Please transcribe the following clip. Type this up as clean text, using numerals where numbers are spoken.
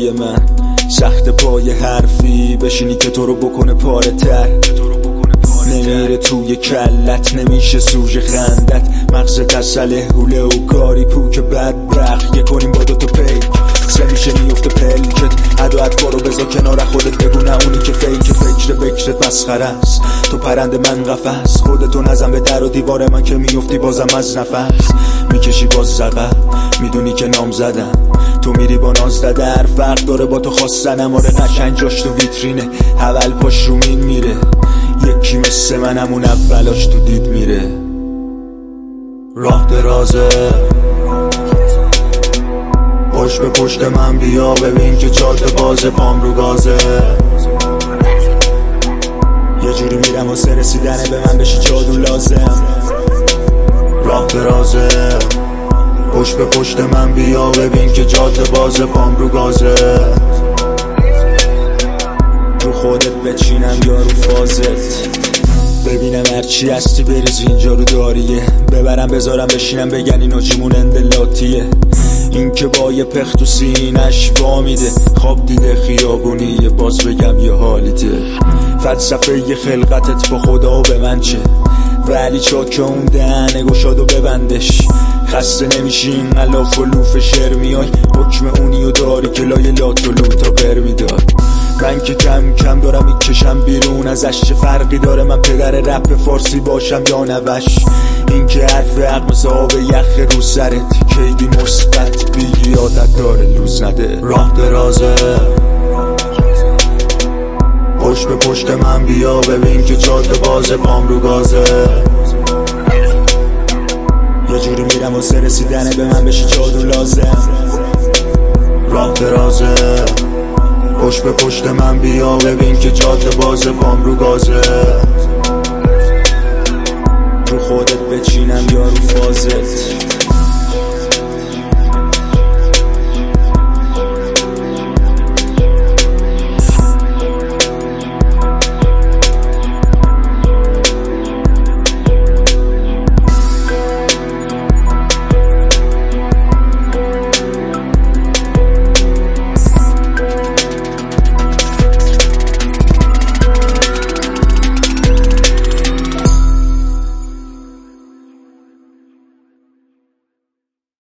جای من سخت پای حرفی بشینی که تو رو بکنه پاره تر، نمیره توی کلت، نمیشه سوژه خندت، مغز تسله حوله و کاری پوک بدبخت یه کنیم با دوتا پیک سه میشه میفته پلکت، عد و اطفا رو بذار کنار خودت، بگو نه اونی که فیک فکر بکرت مسخره است، تو پرنده من قفس، خودتو نزن به در و دیوار من که میفتی بازم از نفس، میکشی باز زقه میدونی که نام زدم، تو میری با ناز در فرق داره با تو خواستنم، آره قشنگ جاش تو ویترینه، اول پاش رو مین میره، یکی مثل منم اون اولاش تو دید میره، راه درازه پشت به پشت من بیا ببین که جاده بازه، پام رو گازه، یه جوری میرم واسه رسیدنه به من بشی جادو لازم، راه درازه پشت به پشت من بیا ببین که جاده بازه، پام رو گازه، رو خودت بچینم یا رو فازت، ببینم هرچی هستی بریز اینجا رو داریه، ببرم بذارم بشینم بگن این نجیمون اندلاتیه، این که با یه پخ تو سینش وا میده، خواب دیده خیابونیه باز بگم یه حالیده، فلسفه یه خلقتت با خدا و به من چه، ولی چاک اون دهنه گشاد و ببندش، خسته نمیشین علاف و لوف شعر میای، حکم اونیو داری که لای لات و لوتا پر میدار، من که کم کم دارم میکشم بیرون ازش، چه فرقی داره من پدر رپ فارسی باشم یا نوش، این که حرف حق مثل آب یخ رو سرت، کیدی مثبت بیگی عادت داره لوز نده، راه درازه پشت به پشت من بیا ببین که جاده بازه، پام رو گازه، یه جوری میرم واسه رسیدنه به من بشی جادو لازم، راه درازه پشت به پشت من بیا ببین که جاده بازه، پام رو گازه، رو خودت بچینم یا رو فازت.